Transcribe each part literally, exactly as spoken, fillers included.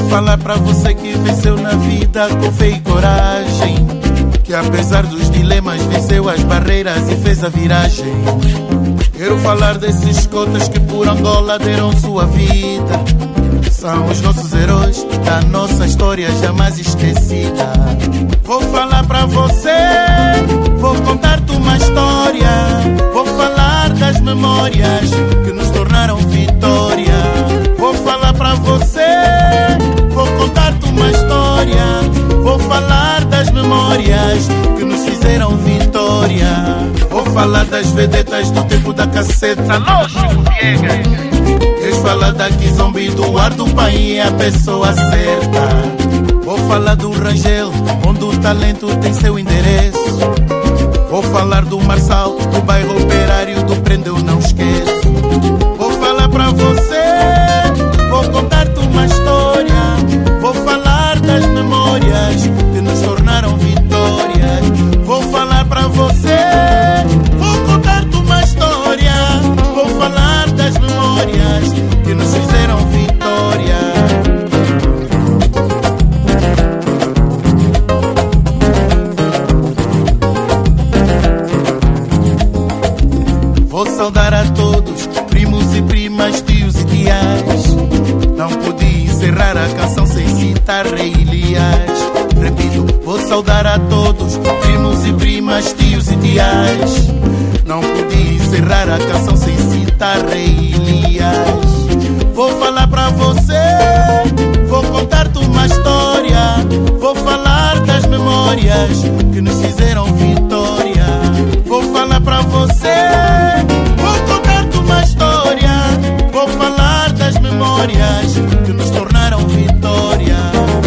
Quero falar pra você que venceu na vida com fé e coragem, que apesar dos dilemas venceu as barreiras e fez a viragem. Quero falar desses cotas que por Angola deram sua vida. São os nossos heróis da nossa história jamais esquecida. Vou falar pra você, vou contar-te uma história. Vou falar das memórias que nos tornaram vitória. Vou falar pra você, vou contar-te uma história. Vou falar das memórias que nos fizeram vitória. Vou falar das vedetas do tempo da caceta. Alô, Chico Viegas. Queres falar da Kizomba e do ar do país, é a pessoa certa. Vou falar do Rangel, onde o talento tem seu endereço. Vou falar do Marçal, do bairro operário, do Prendeu Não Esqueço. Vou falar pra você, vou contar-te uma história. Vou falar das memórias que nos tornaram vitórias. Vou falar pra você, vou contar-te uma história. Vou falar das memórias que nos fizeram vitória. Vou saudar a todos, primos e primas, tios e tias. Não podia encerrar a canção sem citar Rei Elias. Repito, vou saudar a todos, primos e primas, tios e tias. Não podia encerrar a canção sem citar Rei Elias. Vou falar pra você, vou contar-te uma história. Vou falar das memórias que nos fizeram vitória. Vou falar pra você, vou contar-te uma história. Vou falar das memórias que nos tornaram vitória.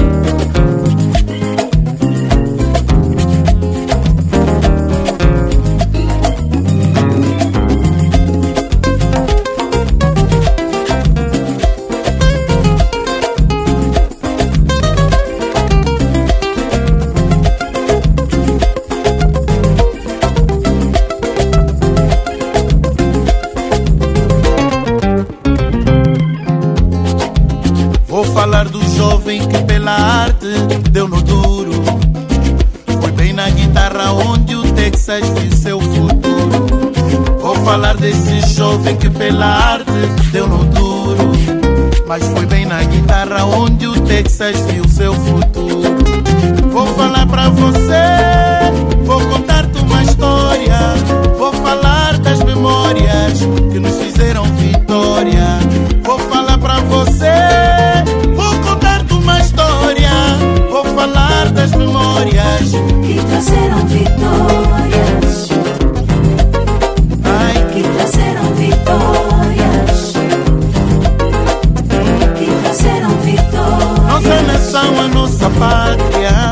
Vou falar do jovem que pela arte deu no duro. Foi bem na guitarra onde o Texas viu seu futuro. Vou falar desse jovem que pela arte deu no duro. Mas foi bem na guitarra onde o Texas viu seu futuro. Vou falar pra você, vou contar-te uma história. Vou falar das memórias que nos fizeram vitória. Vou falar pra você, vou falar das memórias que trouxeram vitórias. Ai, que trouxeram vitórias. Que trouxeram vitórias. nossa nação, a nossa pátria.